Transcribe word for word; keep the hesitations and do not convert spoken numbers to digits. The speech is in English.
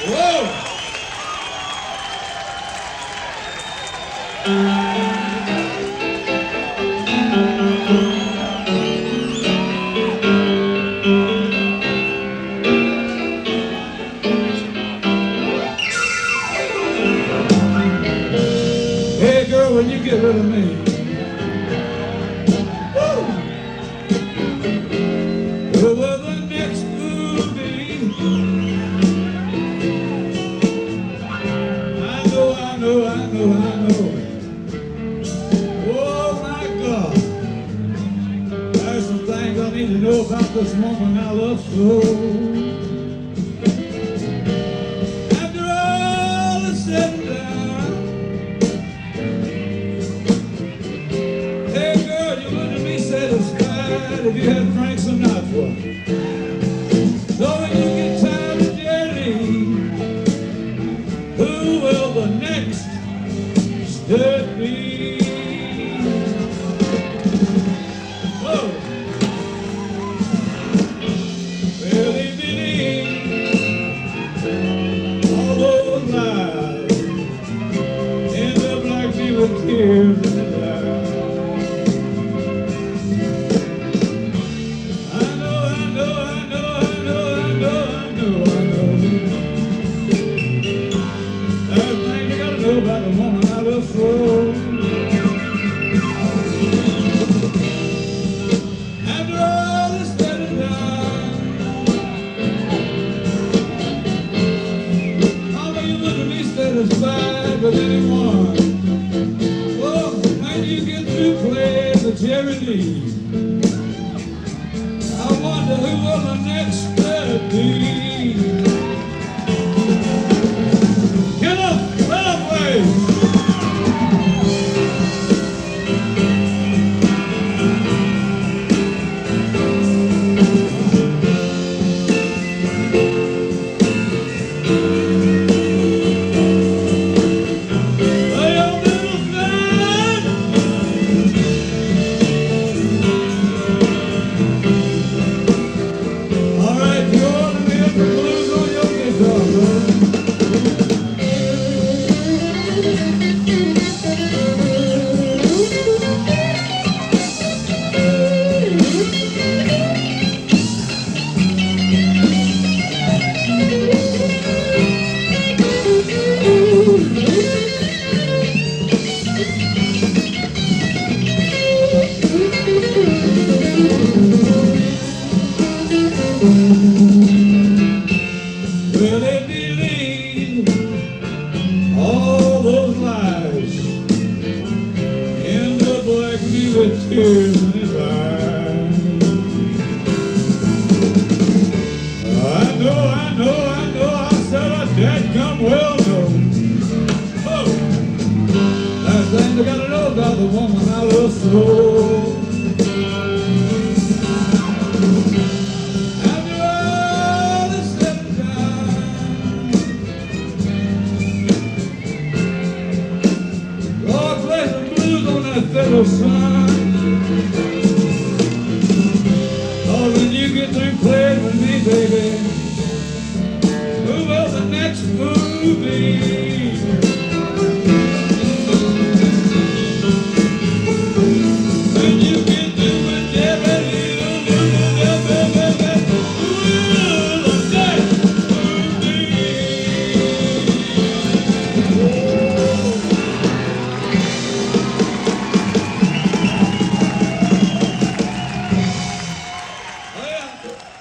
Whoa! Hey girl, when you get rid of me, who will the next move be? I know, I know, I know, I know. Oh my God, there's some things I need to know about this woman I love so. After all is said and done, hey girl, you wouldn't be satisfied if you had Frank Sinatra. So when you get tired of Jerry, who will the next stud be? Whoa. Well, they believe all those lies, end up like me with tears in his eyes. I know, I know, I know, I know, I know, I know, I know. There's things you gotta know about the woman I love so. After all is said and done, how you wouldn't be satisfied with anyone? Oh, when you get through playing the Jerry Lee, I wonder who will the next stud be? Get up, Subway! Hey, old little man! All right, you ought to be up the blues on your guitar, man. Will they believe all those lies? End up like me with tears in his eyes. I know, I know, I know, I said I dadgum well know. Oh, there's things I gotta know about the woman I love so. After all is said and done, Lord, play some blues on that fiddle, son. Oh, when you get through playing with me, baby, who will the next move be? When you get through with Jerry Lee, who will the next move be? Oh, yeah.